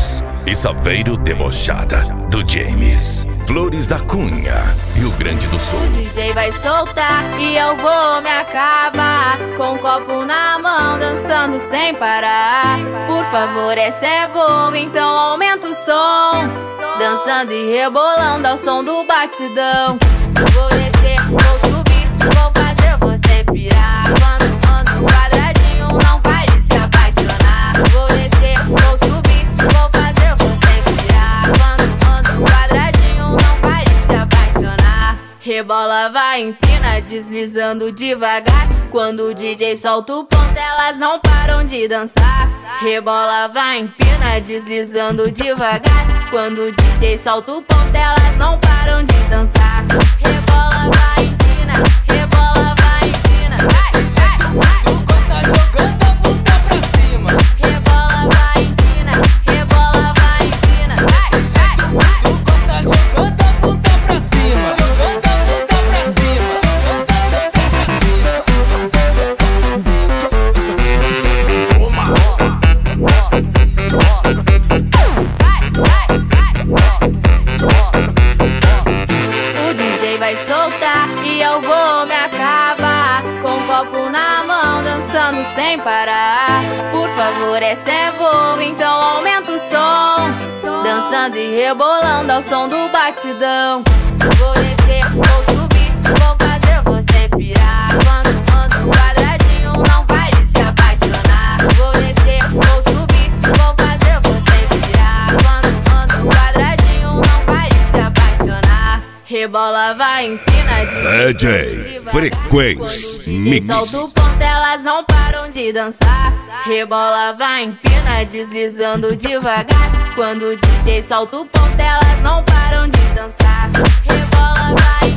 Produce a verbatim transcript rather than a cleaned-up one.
Santos e Saveiro de Mojada, do James, Flores da Cunha, Rio Grande do Sul. O D J vai soltar e eu vou me acabar, com um copo na mão, dançando sem parar. Por favor, essa é boa, então aumenta o som, dançando e rebolando ao som do batidão. Vou descer, vou subir, vou fazer você pirar. Quando ando no quadradinho, não vai se apaixonar. Vou descer, vou subir, vou fazer você pirar. Quando ando no quadradinho, não vai se apaixonar. Rebola, vai, empina, deslizando devagar. Quando o D J solta o ponto, elas não param de dançar. Rebola, vai, empina, deslizando devagar. Quando o D J solta o ponto, elas não param de dançar. Rebola, vai, empina, rebola, vai, empina. Vai, vai, vai. Tu gosta jogando a bunda pra cima. Rebola, vai, empina, rebola, vai, empina. Vai, vai, vai. Tu gosta jogando a bunda pra cima. Jogando a bunda pra cima. O D J vai soltar e eu vou me acabar, com um copo na mão, dançando sem parar. Por favor, essa é boa, então aumenta o som, dançando e rebolando ao som do batidão. Vou descer, vou subir, vou fazer você pirar. Quando ando no quadradinho, não vai se apaixonar. Vou descer, vou subir, vou fazer você pirar. Quando ando no quadradinho, não vai se apaixonar. Rebola, vai, empina, D J Frequência Mix. solta o ponto, elas não param de dançar. Rebola, vai, empina, deslizando devagar. Quando o D J solta o ponto, elas não param de dançar. Rebola, vai,